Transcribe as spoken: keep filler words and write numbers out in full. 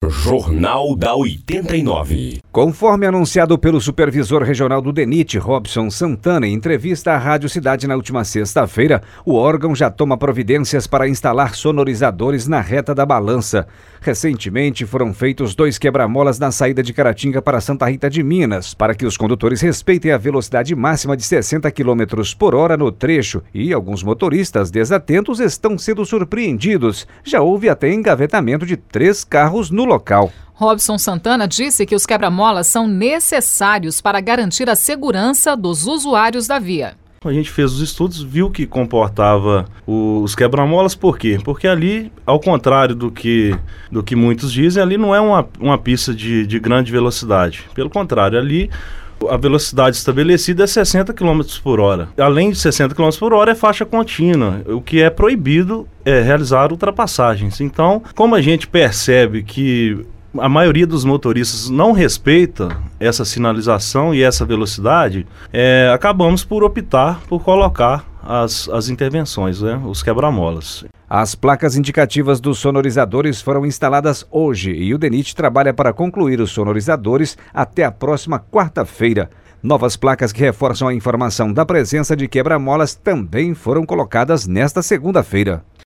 Jornal da oitenta e nove. Conforme anunciado pelo supervisor regional do DENIT, Robson Santana, em entrevista à Rádio Cidade na última sexta-feira, o órgão já toma providências para instalar sonorizadores na reta da balança. Recentemente foram feitos dois quebra-molas na saída de Caratinga para Santa Rita de Minas, para que os condutores respeitem a velocidade máxima de sessenta quilômetros por hora no trecho, e alguns motoristas desatentos estão sendo surpreendidos. Já houve até engavetamento de três carros no local. Robson Santana disse que os quebra-molas são necessários para garantir a segurança dos usuários da via. A gente fez os estudos, viu que comportava os quebra-molas, por quê? Porque ali, ao contrário do que, do que muitos dizem, ali não é uma, uma pista de, de grande velocidade. Pelo contrário, ali a velocidade estabelecida é sessenta quilômetros por hora. Além de sessenta quilômetros por hora, é faixa contínua, o que é proibido é realizar ultrapassagens. Então, como a gente percebe que a maioria dos motoristas não respeita essa sinalização e essa velocidade, é, acabamos por optar por colocar as, as intervenções, né, os quebra-molas. As placas indicativas dos sonorizadores foram instaladas hoje e o DENIT trabalha para concluir os sonorizadores até a próxima quarta-feira. Novas placas que reforçam a informação da presença de quebra-molas também foram colocadas nesta segunda-feira.